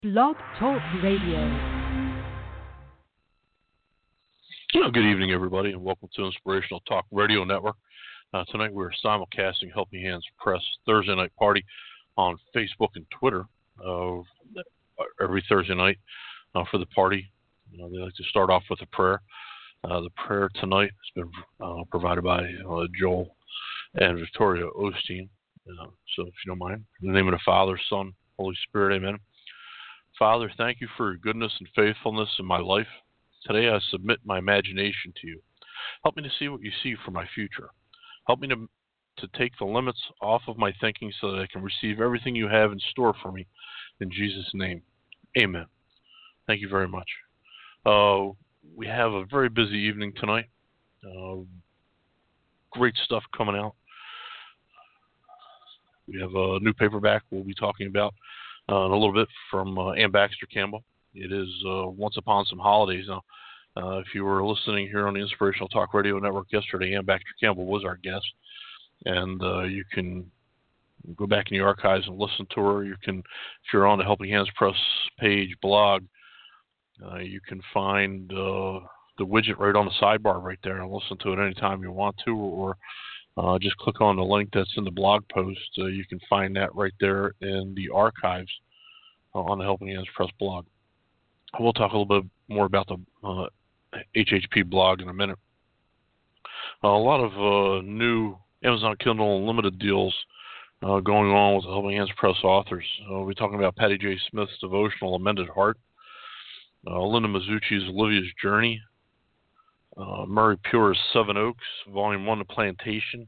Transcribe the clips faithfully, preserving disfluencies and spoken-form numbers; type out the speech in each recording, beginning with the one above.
Blog Talk Radio. Well, good evening, everybody, and welcome to Inspirational Talk Radio Network. Uh, tonight we're simulcasting Helping Hands Press Thursday Night Party on Facebook and Twitter uh, every Thursday night uh, for the party. You know, they like to start off with a prayer. Uh, the prayer tonight has been uh, provided by uh, Joel and Victoria Osteen. Uh, so if you don't mind, in the name of the Father, Son, Holy Spirit, amen. Father, thank you for your goodness and faithfulness in my life. Today I submit my imagination to you. Help me to see what you see for my future. Help me to, to take the limits off of my thinking so that I can receive everything you have in store for me. In Jesus' name, amen. Thank you very much. Uh, we have a very busy evening tonight. Uh, great stuff coming out. We have a new paperback we'll be talking about uh, in a little bit from uh, Ann Baxter Campbell. It is uh, Once Upon Some Holidays. Now, uh, if you were listening here on the Inspirational Talk Radio Network yesterday, Ann Baxter Campbell was our guest. And uh, you can go back in the archives and listen to her. You can, if you're on the Helping Hands Press page, blog, uh, you can find uh, the widget right on the sidebar right there and listen to it anytime you want to, or uh, just click on the link that's in the blog post. Uh, you can find that right there in the archives uh, on the Helping Hands Press blog. We'll talk a little bit more about the uh, H H P blog in a minute. Uh, a lot of uh, new Amazon Kindle Unlimited deals uh, going on with the Helping Hands Press authors. Uh, we'll be talking about Patty J. Smith's devotional Amended Heart, uh, Linda Mazzucci's Olivia's Journey, uh, Murray Pure's Seven Oaks, Volume one, The Plantation,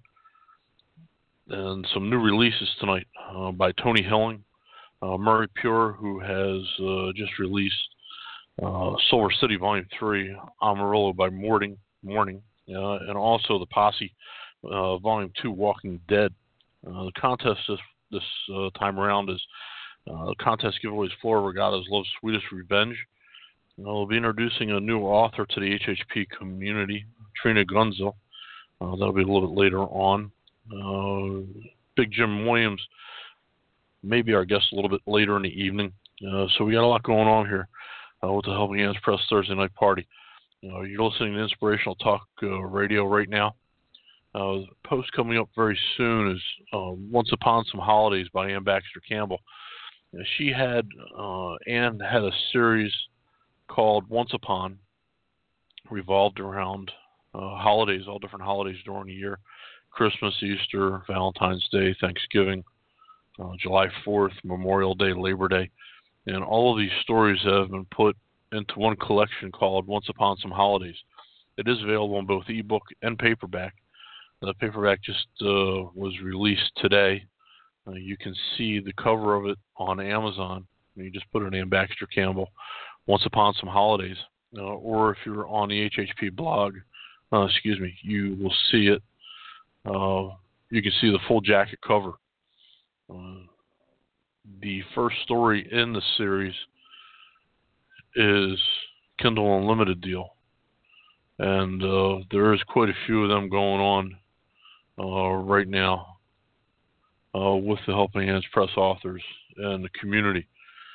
and some new releases tonight uh, by Tony Hilling, uh, Murray Pure, who has uh, just released Uh, Silver City Volume three, Amarillo by Morning, Morning uh, and also The Posse uh, Volume two, Walking Dead. Uh, the contest this, this uh, time around is uh, the contest giveaway is Flora Regatta's Love's Sweetest Revenge. Uh, we'll be introducing a new author to the H H P community, Trina Gunzel. Uh, that'll be a little bit later on. Uh, Big Jim Williams may be our guest a little bit later in the evening. Uh, so we got a lot going on here. Uh, with the Helping Hands Press Thursday Night Party. You know, you're listening to Inspirational Talk uh, Radio right now. Uh, the post coming up very soon is uh, Once Upon Some Holidays by Ann Baxter Campbell. Uh, she had, uh, Ann had a series called Once Upon, revolved around uh, holidays, all different holidays during the year. Christmas, Easter, Valentine's Day, Thanksgiving, uh, July fourth, Memorial Day, Labor Day. And all of these stories have been put into one collection called Once Upon Some Holidays. It is available in both ebook and paperback. The paperback just uh, was released today. Uh, you can see the cover of it on Amazon. You just put it in Baxter Campbell, Once Upon Some Holidays. Uh, or if you're on the H H P blog, uh, excuse me, you will see it. Uh, you can see the full jacket cover. Uh, The first story in the series is Kindle Unlimited deal, and uh, there is quite a few of them going on uh, right now uh, with the Helping Hands Press authors and the community.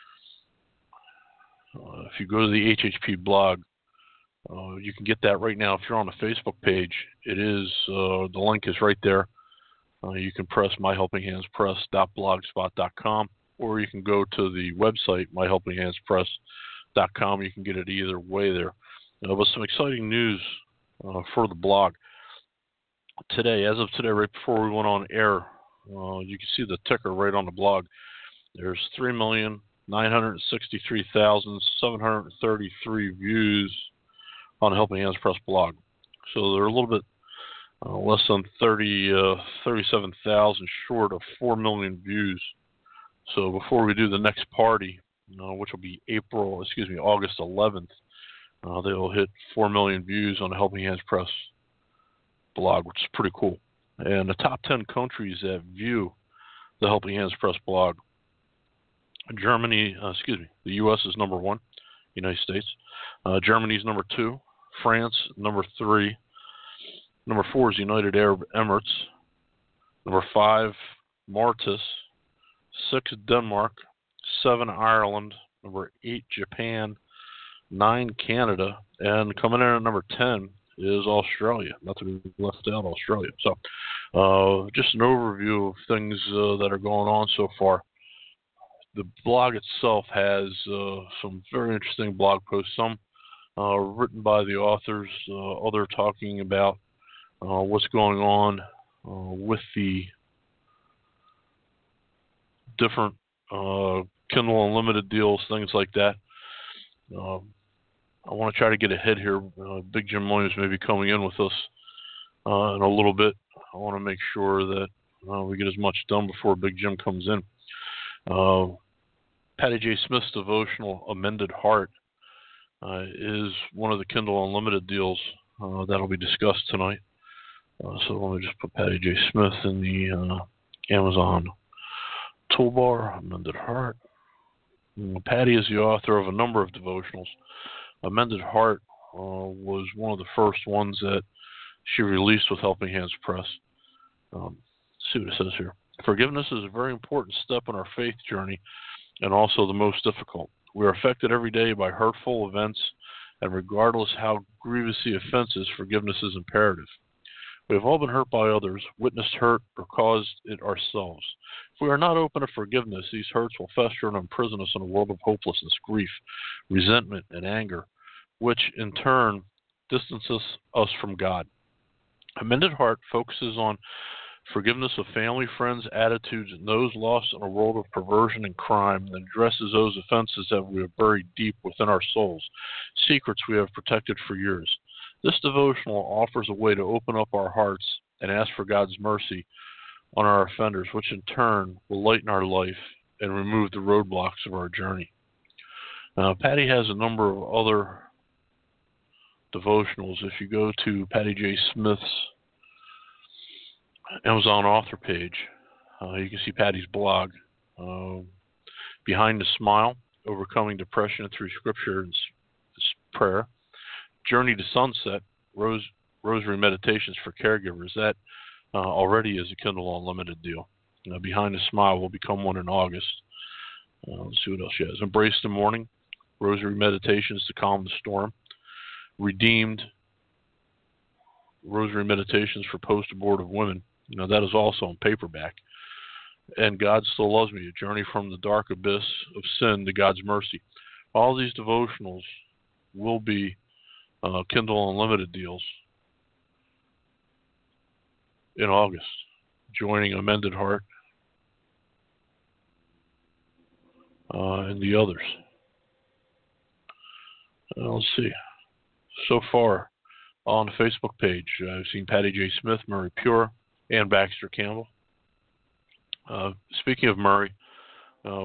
Uh, if you go to the H H P blog, uh, you can get that right now. If you're on the Facebook page, it is uh, the link is right there. Uh, you can press my helping hands press dot blogspot dot com. Or you can go to the website, my helping hands press dot com. You can get it either way there. Uh, but some exciting news uh, for the blog. Today, as of today, right before we went on air, uh, you can see the ticker right on the blog. There's three million nine hundred sixty-three thousand seven hundred thirty-three views on the Helping Hands Press blog. So they're a little bit uh, less than thirty, uh, thirty-seven thousand short of four million views. So before we do the next party, uh, which will be April, excuse me, August eleventh, uh, they'll hit four million views on the Helping Hands Press blog, which is pretty cool. And the top ten countries that view the Helping Hands Press blog: Germany, uh, excuse me, the U S is number one, United States. Uh, Germany is number two, France number three, number four is United Arab Emirates, number five, Mauritius, six, Denmark, seven, Ireland, Number eight, Japan. Nine, Canada. And coming in at number ten is Australia. Not to be left out, Australia. So uh, just an overview of things uh, that are going on so far. The blog itself has uh, some very interesting blog posts, some uh, written by the authors, uh, other talking about uh, what's going on uh, with the different uh, Kindle Unlimited deals, things like that. Um, I want to try to get ahead here. Uh, Big Jim Williams may be coming in with us uh, in a little bit. I want to make sure that uh, we get as much done before Big Jim comes in. Uh, Patty J. Smith's devotional, Amended Heart, uh, is one of the Kindle Unlimited deals uh, that will be discussed tonight. Uh, so let me just put Patty J. Smith in the uh, Amazon toolbar, Amended Heart. And Patty is the author of a number of devotionals. Amended Heart uh, was one of the first ones that she released with Helping Hands Press. Um, let's see what it says here. Forgiveness is a very important step in our faith journey and also the most difficult. We are affected every day by hurtful events, and regardless how grievous the offense is, forgiveness is imperative. We have all been hurt by others, witnessed hurt, or caused it ourselves. If we are not open to forgiveness, these hurts will fester and imprison us in a world of hopelessness, grief, resentment, and anger, which in turn distances us from God. Amended Heart focuses on forgiveness of family, friends, attitudes, and those lost in a world of perversion and crime, and addresses those offenses that we have buried deep within our souls, secrets we have protected for years. This devotional offers a way to open up our hearts and ask for God's mercy on our offenders, which in turn will lighten our life and remove the roadblocks of our journey. Uh, Patty has a number of other devotionals. If you go to Patty J. Smith's Amazon author page, uh, you can see Patty's blog. Uh, Behind the Smile, Overcoming Depression Through Scripture and Prayer. Journey to Sunset, Rose, Rosary Meditations for Caregivers. That uh, already is a Kindle Unlimited deal. Uh, Behind the Smile will become one in August. Uh, let's see what else she has. Embrace the Morning, Rosary Meditations to Calm the Storm. Redeemed, Rosary Meditations for Post-Abortive Women. You know, that is also in paperback. And God Still Loves Me, A Journey from the Dark Abyss of Sin to God's Mercy. All these devotionals will be uh, Kindle Unlimited deals in August, joining Amended Heart uh, and the others. Uh, let's see. So far on the Facebook page, I've seen Patty J. Smith, Murray Pure, and Baxter Campbell. Uh, speaking of Murray, uh,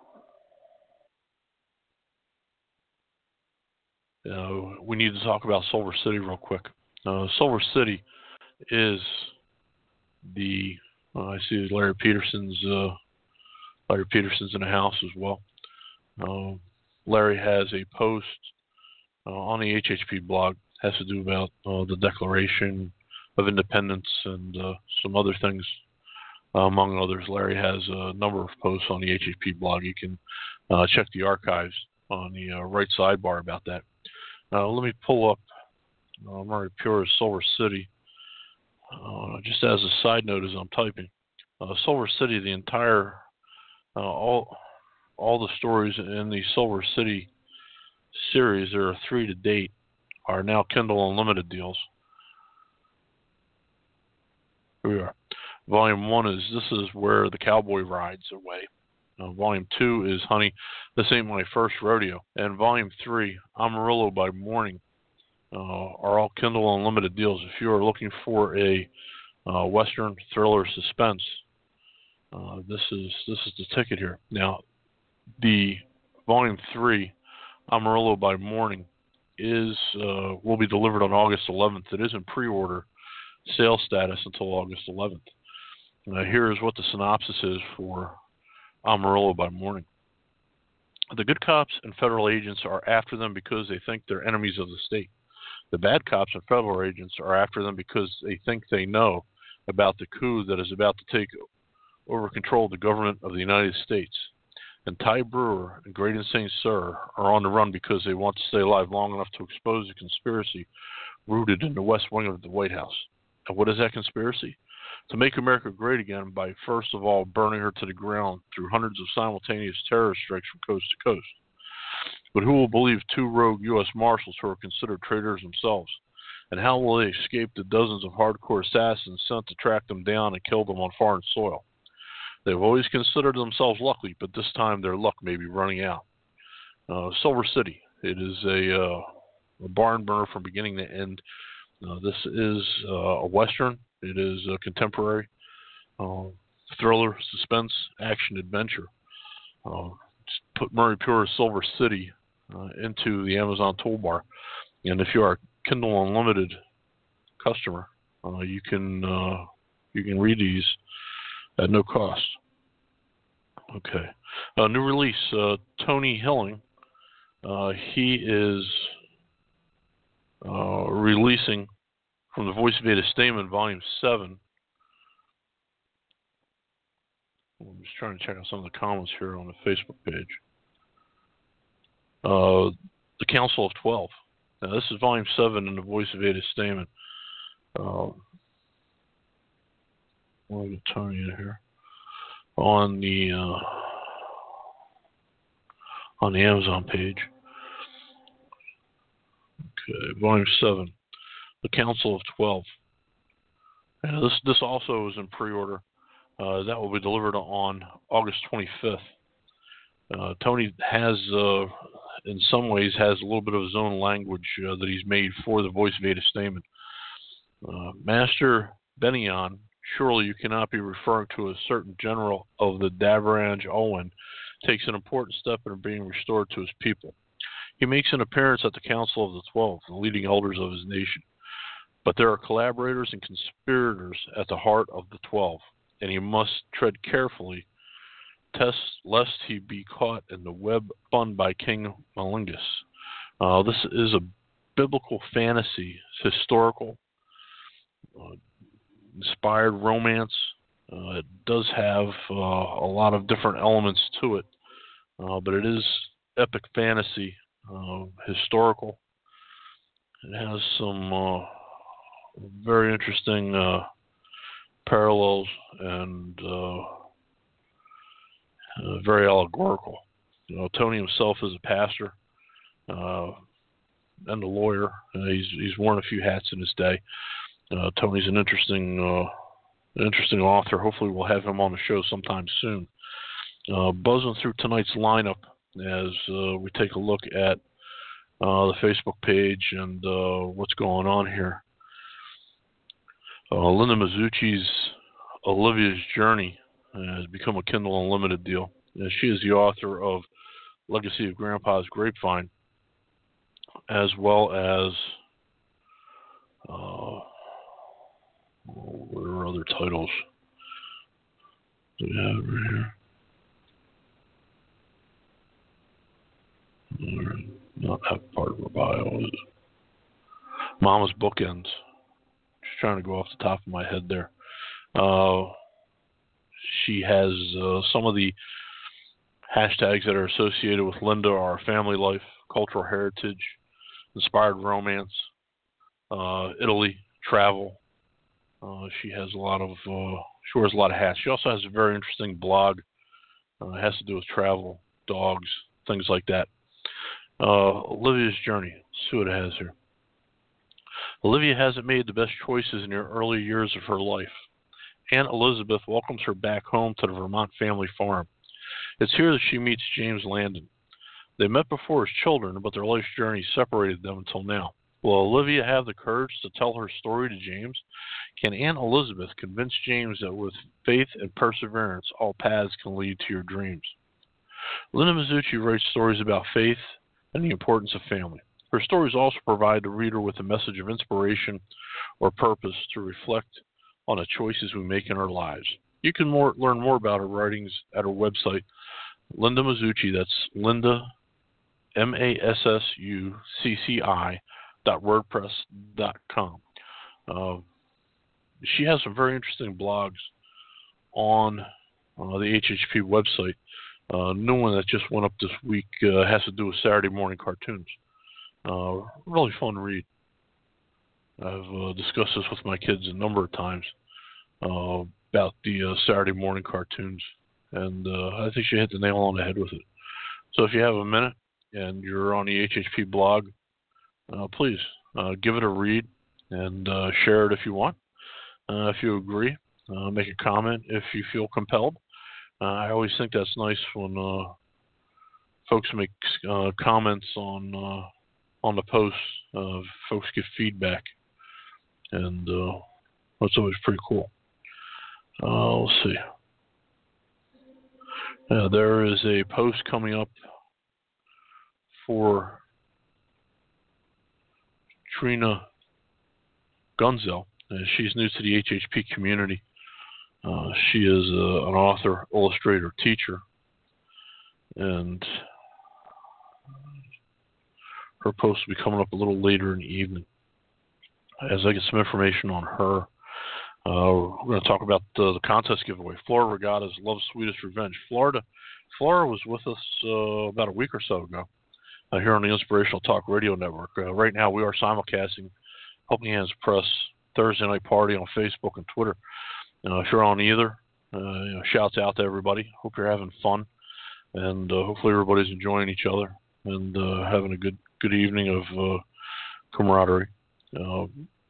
uh, we need to talk about Silver City real quick. Uh, Silver City is the uh, I see Larry Peterson's uh, Larry Peterson's in the house as well. Uh, Larry has a post uh, on the H H P blog, has to do about uh, the Declaration of Independence and uh, some other things. Uh, among others, Larry has a number of posts on the H H P blog. You can uh, check the archives on the uh, right sidebar about that. Uh, let me pull up uh, Murray Pure's Silver City. Uh, just as a side note, as I'm typing, uh, Silver City, the entire, uh, all, all the stories in the Silver City series, there are three to date, are now Kindle Unlimited deals. Here we are. Volume one is This Is Where the Cowboy Rides Away. Uh, volume two is Honey, This Ain't My First Rodeo. And Volume three, Amarillo by Morning, uh, are all Kindle Unlimited deals. If you are looking for a uh, Western thriller suspense, uh, this is this is the ticket here. Now, the Volume three, Amarillo by Morning, is uh, will be delivered on August eleventh. It is in pre-order sales status until August eleventh. Uh, here is what the synopsis is for Amarillo by Morning. The good cops and federal agents are after them because they think they're enemies of the state. The bad cops and federal agents are after them because they think they know about the coup that is about to take over control of the government of the United States. and Ty Brewer and Graydon Saint Cyr are on the run because they want to stay alive long enough to expose a conspiracy rooted in the West Wing of the White House. And what is that conspiracy? To make America great again by, first of all, burning her to the ground through hundreds of simultaneous terrorist strikes from coast to coast. But who will believe two rogue U S Marshals who are considered traitors themselves? And how will they escape the dozens of hardcore assassins sent to track them down and kill them on foreign soil? They've always considered themselves lucky, but this time their luck may be running out. Uh, Silver City. It is a, uh, a barn burner from beginning to end. Uh, this is uh, a Western. It is a contemporary uh, thriller, suspense, action, adventure. Uh, just put Murray Pure's Silver City uh, into the Amazon toolbar. And if you are a Kindle Unlimited customer, uh, you can uh, you can read these at no cost. Okay. Uh, new release, uh, Tony Hilling. Uh, he is uh, releasing from the Voice of Ada Stamen, Volume seven. I'm just trying to check out some of the comments here on the Facebook page. Uh, the Council of Twelve. Now, this is Volume seven in the Voice of Ada Stamen. Uh, I'll get Tony in here. On the uh, on the Amazon page. Okay, Volume seven, The Council of Twelve. And this this also is in pre-order. Uh, that will be delivered on August twenty-fifth. Uh, Tony has, uh, in some ways, has a little bit of his own language uh, that he's made for the Voice of Ada Stamen. Uh, Master Bennion, surely you cannot be referring to a certain general of the Davranj Owen, takes an important step in being restored to his people. He makes an appearance at the Council of the Twelve, the leading elders of his nation. But there are collaborators and conspirators at the heart of the Twelve, and he must tread carefully, test lest he be caught in the web spun by King Malingus. Uh, this is a biblical fantasy, it's historical, uh, inspired romance. Uh, it does have uh, a lot of different elements to it, uh, but it is epic fantasy, uh, historical. It has some uh, very interesting uh, parallels and uh, uh, very allegorical. You know, Tony himself is a pastor uh, and a lawyer. Uh, he's he's worn a few hats in his day. Uh, Tony's an interesting, uh, an interesting author. Hopefully, we'll have him on the show sometime soon. Uh, buzzing through tonight's lineup as uh, we take a look at uh, the Facebook page and uh, what's going on here. Uh, Linda Mazzucci's Olivia's Journey has become a Kindle Unlimited deal. And she is the author of Legacy of Grandpa's Grapevine, as well as uh, what are other titles do we have right here? Not that part of her bio, is it? Mama's Bookends. Just trying to go off the top of my head there. Uh, she has uh, some of the hashtags that are associated with Linda are family life, cultural heritage, inspired romance, uh, Italy, travel. Uh, she has a lot of uh, she wears a lot of hats. She also has a very interesting blog. Uh, it has to do with travel, dogs, things like that. Uh, Olivia's Journey. Let's see what it has here. Olivia hasn't made the best choices in the early years of her life. Aunt Elizabeth welcomes her back home to the Vermont family farm. It's here that she meets James Landon. They met before as children, but their life's journey separated them until now. Will Olivia have the courage to tell her story to James? Can Aunt Elizabeth convince James that with faith and perseverance, all paths can lead to your dreams? Linda Mazzucci writes stories about faith and the importance of family. Her stories also provide the reader with a message of inspiration or purpose to reflect on the choices we make in our lives. You can more, learn more about her writings at her website, Linda Mazzucci. That's Linda, M A S S U C C I, dot wordpress dot com. Uh, she has some very interesting blogs on uh, the H H P website. Uh, new one that just went up this week uh, has to do with Saturday morning cartoons. Uh, really fun read. I've uh, discussed this with my kids a number of times uh, about the uh, Saturday morning cartoons, and uh, I think she hit the nail on the head with it. So if you have a minute and you're on the H H P blog, uh, please uh, give it a read and uh, share it if you want. Uh, if you agree, uh, make a comment if you feel compelled. Uh, I always think that's nice when uh, folks make uh, comments on uh, on the posts. Uh, folks give feedback, and uh, that's always pretty cool. Uh, let's see. Uh, there is a post coming up for Trina Gunzel. Uh, she's new to the H H P community. Uh, she is uh, an author, illustrator, teacher, and her post will be coming up a little later in the evening. As I get some information on her, uh, we're going to talk about the, the contest giveaway. Florida Regatta's Love's Sweetest Revenge. Florida, Flora was with us uh, about a week or so ago uh, here on the Inspirational Talk Radio Network. Uh, right now, we are simulcasting Helping Hands Press Thursday Night Party on Facebook and Twitter. Uh, if you're on either, uh, you know, shouts out to everybody. Hope you're having fun, and uh, hopefully everybody's enjoying each other and uh, having a good good evening of uh, camaraderie. Uh,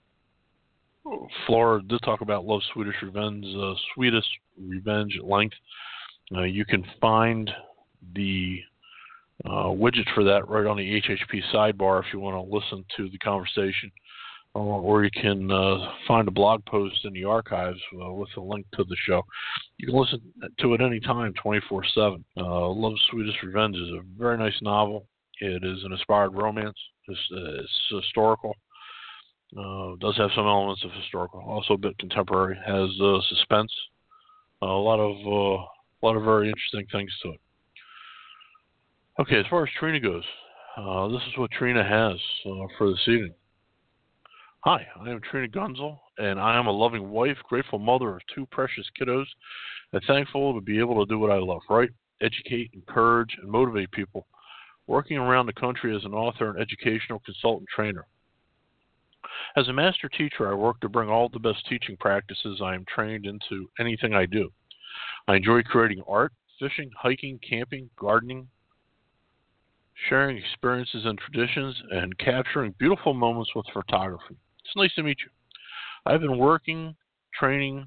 Flora did talk about Love's Sweetest Revenge, uh, Sweetest Revenge at length. Uh, you can find the uh, widget for that right on the H H P sidebar if you want to listen to the conversation. Or, or you can uh, find a blog post in the archives uh, with a link to the show. You can listen to it anytime, twenty-four seven. Uh, Love's Sweetest Revenge is a very nice novel. It is an inspired romance. It's, uh, it's historical. Uh, does have some elements of historical. Also a bit contemporary. Has uh, suspense. Uh, a lot of uh, a lot of very interesting things to it. Okay, as far as Trina goes, uh, this is what Trina has uh, for this evening. Hi, I am Trina Gunzel, and I am a loving wife, grateful mother of two precious kiddos, and thankful to be able to do what I love, write, educate, encourage, and motivate people, working around the country as an author and educational consultant trainer. As a master teacher, I work to bring all the best teaching practices I am trained into anything I do. I enjoy creating art, fishing, hiking, camping, gardening, sharing experiences and traditions, and capturing beautiful moments with photography. It's nice to meet you. I've been working, training,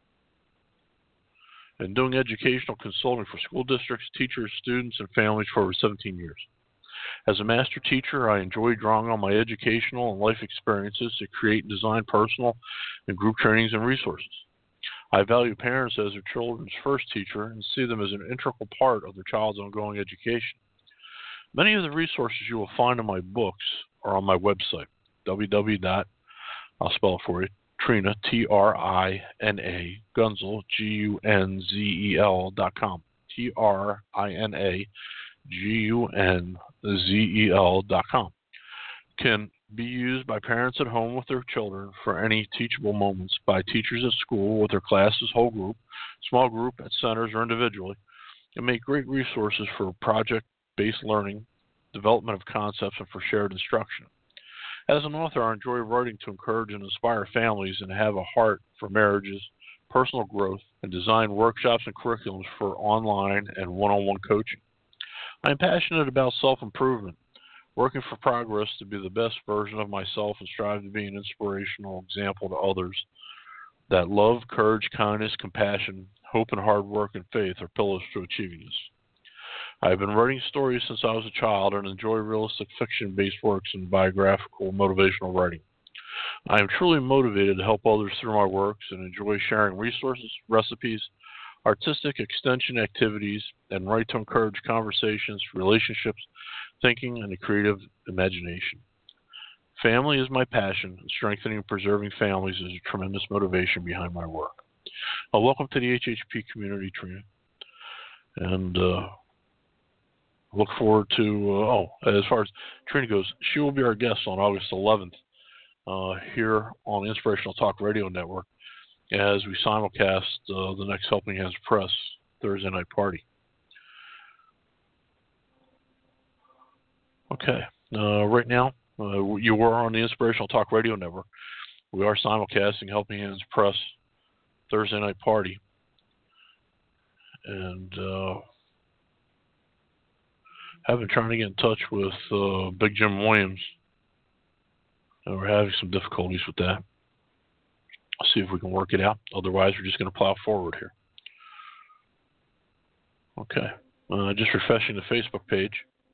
and doing educational consulting for school districts, teachers, students, and families for over seventeen years. As a master teacher, I enjoy drawing on my educational and life experiences to create and design personal and group trainings and resources. I value parents as their children's first teacher and see them as an integral part of their child's ongoing education. Many of the resources you will find in my books are on my website, w w w dot I'll spell it for you, Trina, T R I N A, Gunzel, G U N Z E L dot com, T R I N A, G U N Z E L dot com. Can be used by parents at home with their children for any teachable moments, by teachers at school with their classes, whole group, small group, at centers, or individually, and make great resources for project-based learning, development of concepts, and for shared instruction. As an author, I enjoy writing to encourage and inspire families and have a heart for marriages, personal growth, and design workshops and curriculums for online and one-on-one coaching. I am passionate about self-improvement, working for progress to be the best version of myself and strive to be an inspirational example to others that love, courage, kindness, compassion, hope, and hard work and faith are pillars to achieving this. I have been writing stories since I was a child and enjoy realistic fiction-based works and biographical motivational writing. I am truly motivated to help others through my works and enjoy sharing resources, recipes, artistic extension activities, and write to encourage conversations, relationships, thinking, and a creative imagination. Family is my passion, and strengthening and preserving families is a tremendous motivation behind my work. Uh, welcome to the H H P community, Trina. And uh, look forward to, uh, oh, as far as Trina goes, she will be our guest on August eleventh uh, here on the Inspirational Talk Radio Network as we simulcast uh, the next Helping Hands Press Thursday Night Party. Okay. Uh, right now, uh, you are on the Inspirational Talk Radio Network. We are simulcasting Helping Hands Press Thursday Night Party. And uh, I've been trying to get in touch with uh, Big Jim Williams. And we're having some difficulties with that. I'll see if we can work it out. Otherwise, we're just going to plow forward here. Okay. Uh, just refreshing the Facebook page.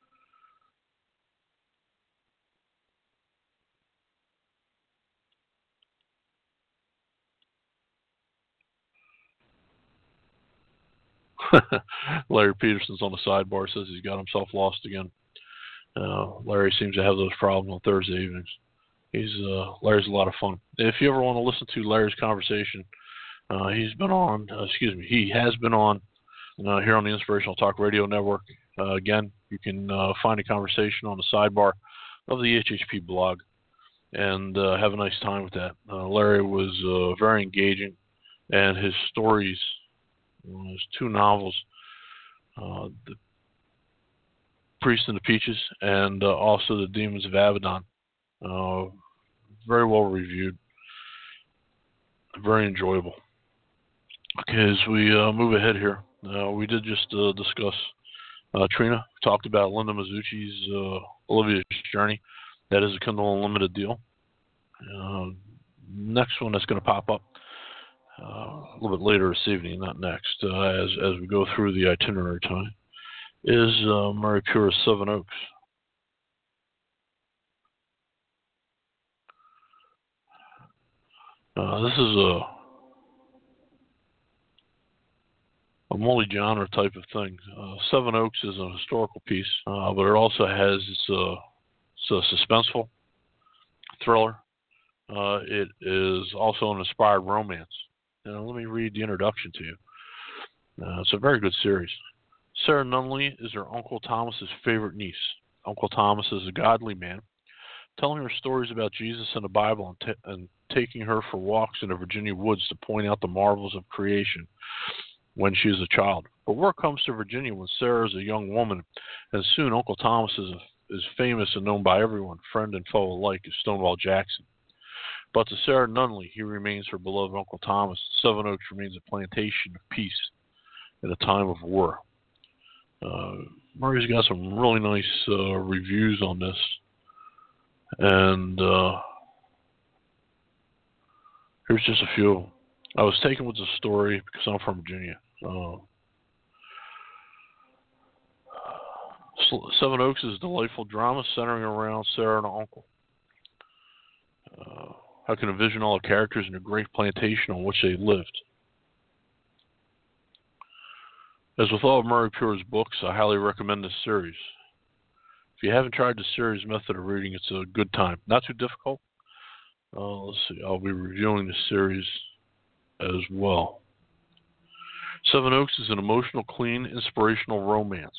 Larry Peterson's on the sidebar, says he's got himself lost again. Uh, Larry seems to have those problems on Thursday evenings. He's uh, Larry's a lot of fun. If you ever want to listen to Larry's conversation, uh, he's been on. Uh, excuse me, he has been on uh, here on the Inspirational Talk Radio Network. Uh, again, you can uh, find a conversation on the sidebar of the H H P blog and uh, have a nice time with that. Uh, Larry was uh, very engaging, and his stories, uh, his two novels, uh, The Priest and the Peaches, and uh, also The Demons of Abaddon. Uh, very well reviewed, very enjoyable. Okay, as we uh, move ahead here, uh, we did just uh, discuss uh, Trina. We talked about Linda Mazzucci's uh, Olivia's Journey. That is a Kindle Unlimited deal. Uh, next one that's going to pop up uh, a little bit later this evening, not next, uh, as as we go through the itinerary time, is uh, Murray Pure's Seven Oaks. Uh, this is a a multi-genre type of thing. Uh, Seven Oaks is a historical piece, uh, but it also has it's a, it's a suspenseful thriller. Uh, it is also an inspired romance. Now, let me read the introduction to you. Uh, it's a very good series. Sarah Nunley is her Uncle Thomas's favorite niece. Uncle Thomas is a godly man, telling her stories about Jesus and the Bible and, t- and taking her for walks in the Virginia woods to point out the marvels of creation when she is a child. But word comes to Virginia when Sarah is a young woman, and soon Uncle Thomas is, a, is famous and known by everyone, friend and foe alike, as Stonewall Jackson. But to Sarah Nunley, he remains her beloved Uncle Thomas. Seven Oaks remains a plantation of peace in a time of war. Uh, Murray's got some really nice uh, reviews on this. And uh, here's just a few. I was taken with the story because I'm from Virginia. Uh, Seven Oaks is a delightful drama centering around Sarah and her uncle. Uh, I can envision all the characters in a great plantation on which they lived. As with all of Murray Pure's books, I highly recommend this series. If you haven't tried the series method of reading, it's a good time. Not too difficult. Uh, let's see. I'll be reviewing the series as well. Seven Oaks is an emotional, clean, inspirational romance.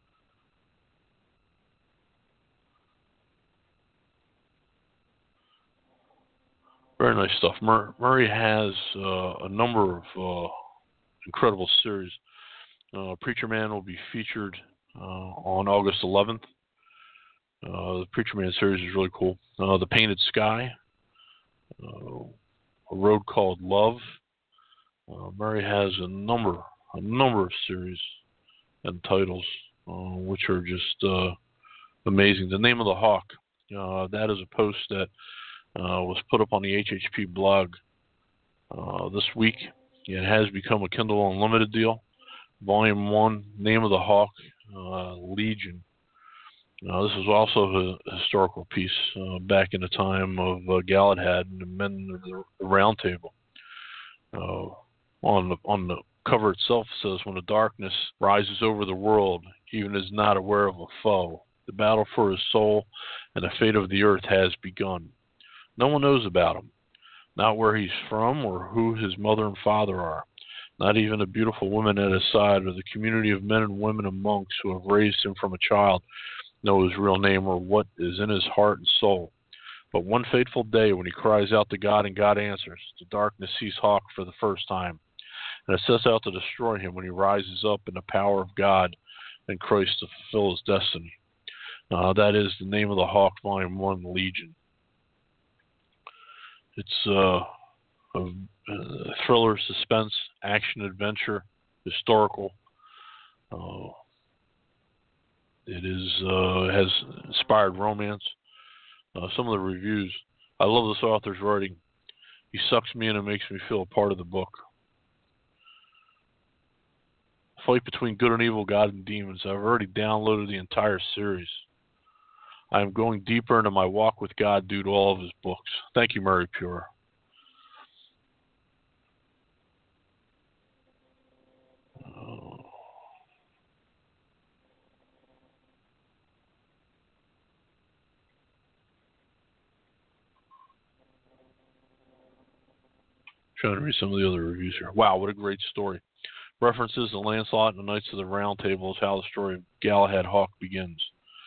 Very nice stuff. Mur- Murray has uh, a number of uh, incredible series. Uh, Preacher Man will be featured uh, on August eleventh. Uh, the Preacher Man series is really cool. Uh, the Painted Sky, uh, A Road Called Love. Uh, Murray has a number, a number of series and titles, uh, which are just uh, amazing. The Name of the Hawk. Uh, that is a post that uh, was put up on the H H P blog uh, this week. It has become a Kindle Unlimited deal. Volume one, Name of the Hawk, uh, Legion. Uh, this was also a historical piece uh, back in the time of uh, Galahad and the Men of the Round Table. Uh, on the on the cover itself it says, when the darkness rises over the world, even is not aware of a foe. The battle for his soul and the fate of the earth has begun. No one knows about him, not where he's from or who his mother and father are. Not even the beautiful women at his side or the community of men and women and monks who have raised him from a child know his real name or what is in his heart and soul. But one fateful day when he cries out to God and God answers, the darkness sees Hawk for the first time, and it sets out to destroy him when he rises up in the power of God and Christ to fulfill his destiny. Uh, that is The Name of the Hawk, Volume one, Legion. It's uh, a, a thriller, suspense, action, adventure, historical. Uh, it is uh, has inspired romance. Uh, some of the reviews. I love this author's writing. He sucks me in and makes me feel a part of the book. Fight between good and evil, God and demons. I've already downloaded the entire series. I am going deeper into my walk with God due to all of his books. Thank you, Murray Pure. Uh, trying to read some of the other reviews here. Wow, what a great story. References to Lancelot and the Knights of the Round Table is how the story of Galahad Hawk begins.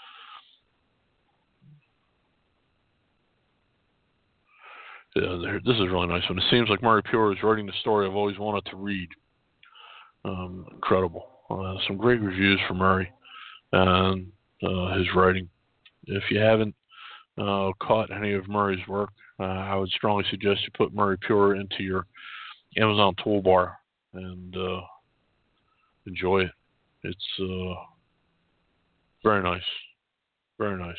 Yeah, this is a really nice one. It seems like Murray Pure is writing the story I've always wanted to read. Um, incredible. Uh, some great reviews for Murray and uh, his writing. If you haven't uh, caught any of Murray's work, uh, I would strongly suggest you put Murray Pure into your Amazon toolbar and uh, enjoy it. It's uh, very nice. Very nice.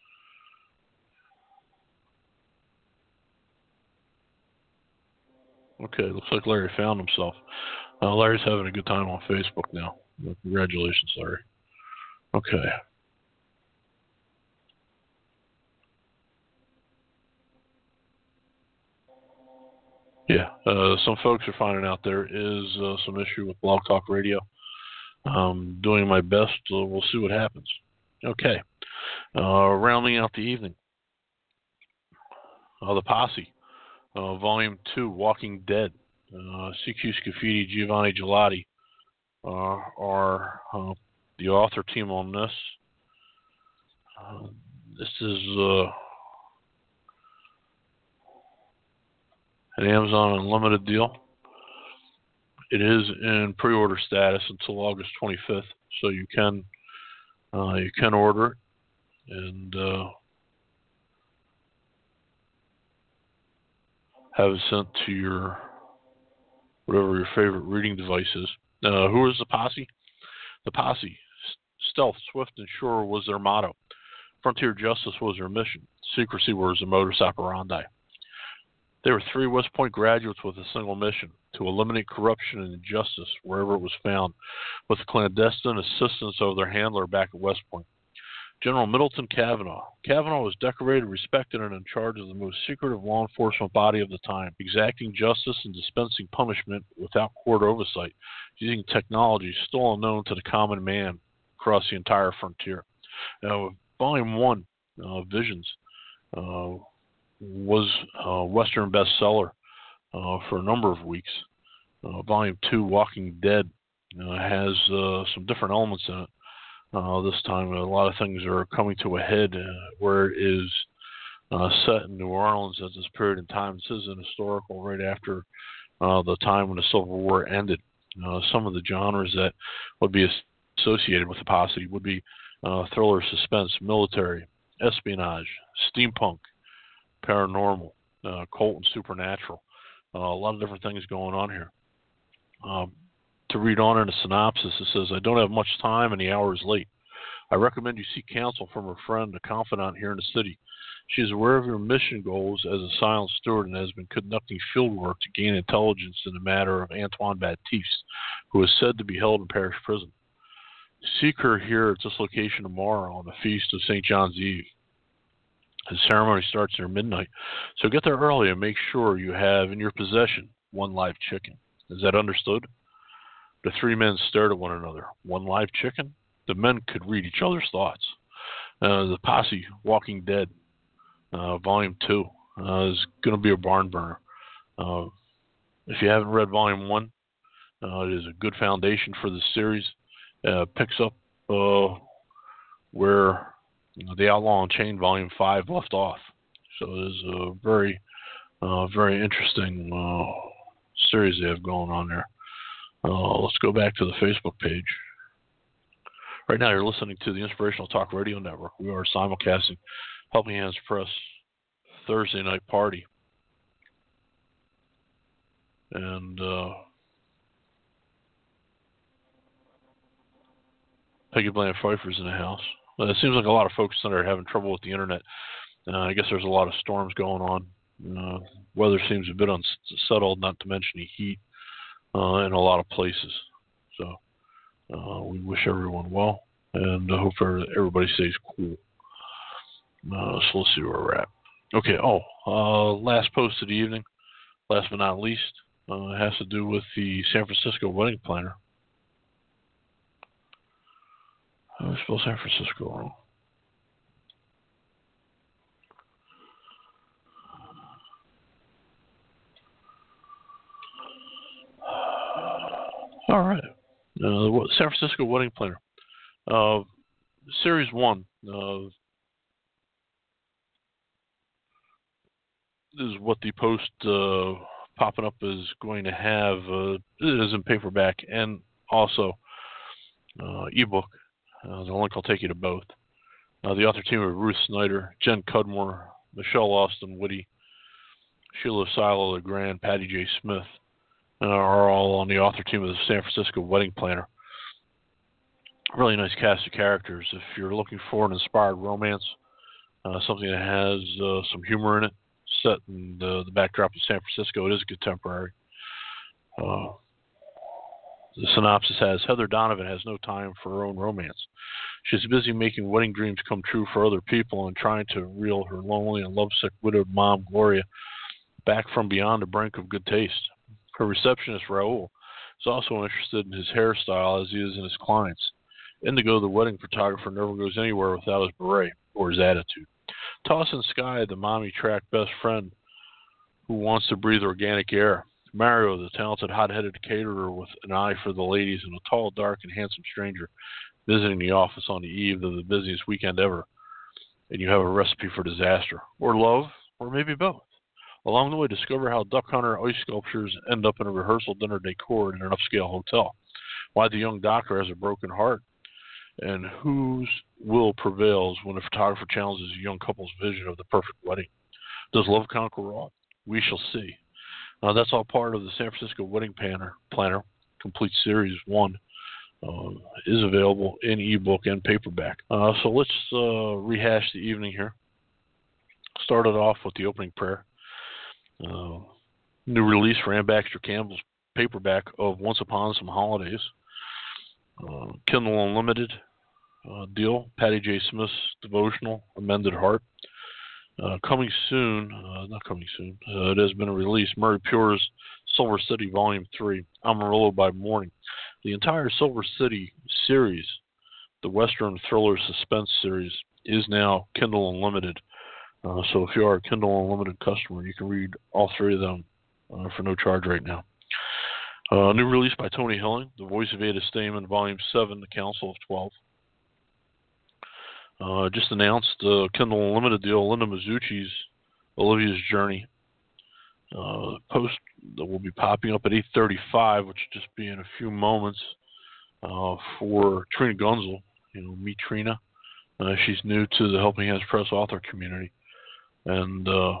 Okay, looks like Larry found himself. Uh, Larry's having a good time on Facebook now. Well, congratulations, Larry. Okay. Yeah, uh, some folks are finding out there is uh, some issue with Blog Talk Radio. Um, doing my best. Uh, we'll see what happens. Okay. Uh, rounding out the evening. Uh, the Posse. Uh, Volume two, Walking Dead. Uh, C Q Scafidi, Giovanni Gelati uh, are uh, the author team on this. Uh, this is uh, an Amazon Unlimited deal. It is in pre-order status until August twenty-fifth, so you can uh, you can order it and uh, have it sent to your whatever your favorite reading device is. Uh, who is the Posse? The Posse, stealth, swift, and sure was their motto. Frontier justice was their mission. Secrecy was their modus operandi. They were three West Point graduates with a single mission: to eliminate corruption and injustice wherever it was found, with the clandestine assistance of their handler back at West Point, General Middleton Cavanaugh. Cavanaugh was decorated, respected, and in charge of the most secretive law enforcement body of the time, exacting justice and dispensing punishment without court oversight, using technology still unknown to the common man across the entire frontier. Now, Volume one, uh, Visions, uh, was a Western bestseller uh, for a number of weeks. Uh, volume two, Walking Dead, uh, has uh, some different elements in it. Uh, this time, a lot of things are coming to a head uh, where it is uh, set in New Orleans at this period in time. This is an historical right after uh, the time when the Civil War ended. Uh, some of the genres that would be associated with the Posse would be uh, thriller, suspense, military, espionage, steampunk, paranormal, uh, occult, and supernatural. Uh, a lot of different things going on here. Um, to read on in a synopsis, it says, I don't have much time and the hour is late. I recommend you seek counsel from a friend, a confidant here in the city. She is aware of your mission goals as a silent steward and has been conducting field work to gain intelligence in the matter of Antoine Baptiste, who is said to be held in parish prison. Seek her here at this location tomorrow on the feast of Saint John's Eve. The ceremony starts near midnight, so get there early and make sure you have in your possession one live chicken. Is that understood? The three men stared at one another. One live chicken? The men could read each other's thoughts. Uh, the Posse, Walking Dead, uh, Volume two, uh, is going to be a barn burner. Uh, if you haven't read Volume one, uh, it is a good foundation for the series. Uh, picks up uh, where you know, The Outlaw Unchained Volume five left off. So it is a very, uh, very interesting uh, series they have going on there. Uh, let's go back to the Facebook page. Right now, you're listening to the Inspirational Talk Radio Network. We are simulcasting Helping Hands Press Thursday Night Party. And uh, Peggy Bland Pfeiffer's in the house. Uh, it seems like a lot of folks that are having trouble with the internet. Uh, I guess there's a lot of storms going on. Uh, weather seems a bit unsettled, not to mention the heat uh, in a lot of places. So uh, we wish everyone well, and I hope everybody stays cool. Uh, so let's see where we're at. Okay, oh, uh, last post of the evening, last but not least, uh, has to do with the San Francisco wedding planner. I spell San Francisco wrong. All right. Uh, San Francisco wedding planner. Uh, series one. Uh, is what the post uh, popping up is going to have. Uh, it is in paperback and also uh, ebook. Uh, the link will take you to both. Uh, the author team are Ruth Snyder, Jen Cudmore, Michelle Austin Whitty, Sheila Silo LeGrand, Patty J. Smith, uh, are all on the author team of the San Francisco Wedding Planner. Really nice cast of characters. If you're looking for an inspired romance, uh, something that has uh, some humor in it, set in the, the backdrop of San Francisco, it is contemporary. Uh, The synopsis has, Heather Donovan has no time for her own romance. She's busy making wedding dreams come true for other people and trying to reel her lonely and lovesick widowed mom, Gloria, back from beyond the brink of good taste. Her receptionist, Raul, is also interested in his hairstyle as he is in his clients. Indigo, the wedding photographer, never goes anywhere without his beret or his attitude. Toss and Sky, the mommy-track best friend who wants to breathe organic air. Mario, the talented, hot-headed caterer with an eye for the ladies, and a tall, dark, and handsome stranger visiting the office on the eve of the busiest weekend ever. And you have a recipe for disaster, or love, or maybe both. Along the way, discover how duck hunter ice sculptures end up in a rehearsal dinner decor in an upscale hotel, why the young doctor has a broken heart, and whose will prevails when a photographer challenges a young couple's vision of the perfect wedding. Does love conquer all? We shall see. Uh, that's all part of the San Francisco Wedding Planner, Planner Complete Series one. Uh, is available in ebook and paperback. Uh, so let's uh, rehash the evening here. Started off with the opening prayer. Uh, new release for Ann Baxter Campbell's paperback of Once Upon Some Holidays. Uh, Kindle Unlimited uh, deal. Patty J. Smith's devotional, Amended Heart. Uh, coming soon, uh, not coming soon, uh, it has been released, Murray Pure's Silver City Volume three, Amarillo by Morning. The entire Silver City series, the Western Thriller Suspense series, is now Kindle Unlimited. Uh, so if you are a Kindle Unlimited customer, you can read all three of them uh, for no charge right now. Uh, new release by Tony Hilling, The Voice of Ada Stamen, Volume seven, The Council of twelve. Uh, just announced uh, Kindle Unlimited deal, Linda Mazzucci's Olivia's Journey. Uh, post that will be popping up at eight thirty-five, which will just be in a few moments, uh, for Trina Gunzel. You know, meet Trina. Uh, she's new to the Helping Hands Press author community. And uh,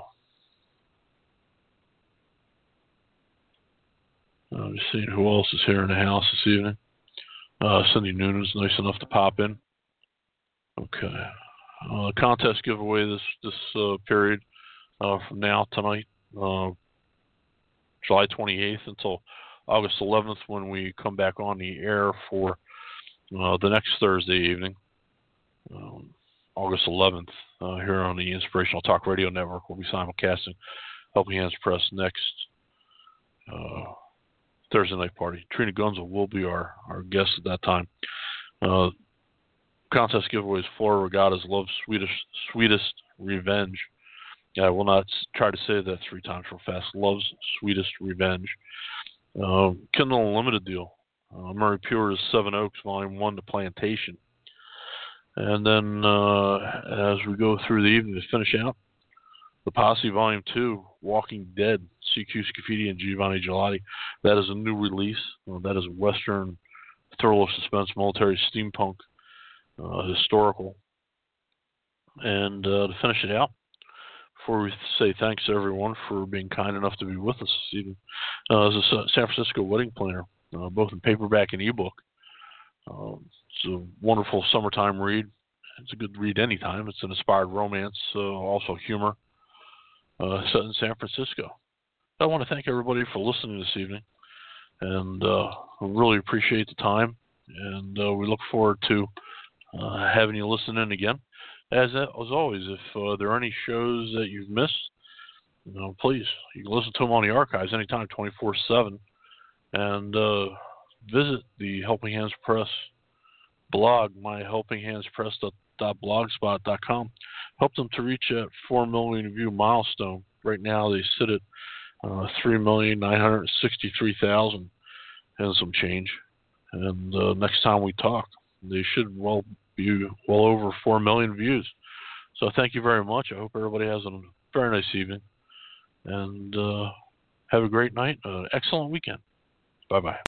I'm just seeing who else is here in the house this evening. Uh, Cindy Noonan is nice enough to pop in. Okay. Uh, contest giveaway this this uh, period uh, from now tonight, uh, July twenty-eighth until August eleventh, when we come back on the air for uh, the next Thursday evening, um, August eleventh, uh, here on the Inspirational Talk Radio Network. We'll be simulcasting Helping Hands Press next uh, Thursday night party. Trina Gunzel will be our, our guest at that time. Uh, Contest giveaways: Flora Regatta's Love's Sweetest, Sweetest Revenge. Yeah, I will not try to say that three times real fast. Love's Sweetest Revenge. Uh, Kindle Unlimited deal. Uh, Murray Pure's Seven Oaks, Volume one, The Plantation. And then uh, as we go through the evening to finish out, The Posse, Volume two, Walking Dead, C Q Scafidi and Giovanni Gelati. That is a new release. Uh, that is Western thriller suspense military steampunk uh, historical. And uh, to finish it out, before we say thanks to everyone for being kind enough to be with us this evening, uh, as a San Francisco wedding planner, uh, both in paperback and ebook. Um, it's a wonderful summertime read. It's a good read anytime. It's an inspired romance, uh, also humor, uh, set in San Francisco. I want to thank everybody for listening this evening, and uh, I really appreciate the time, and uh, we look forward to uh, having you listen in again. As as always, if uh, there are any shows that you've missed, you know, please, you can listen to them on the archives anytime, twenty-four seven, and uh, visit the Helping Hands Press blog, my helping hands press dot blogspot dot com. Help them to reach that four million view milestone. Right now, they sit at uh, three million nine hundred sixty-three thousand and some change. And uh, next time we talk, they should well be well over four million views. So thank you very much. I hope everybody has a very nice evening. And uh, have a great night. Uh, excellent weekend. Bye-bye.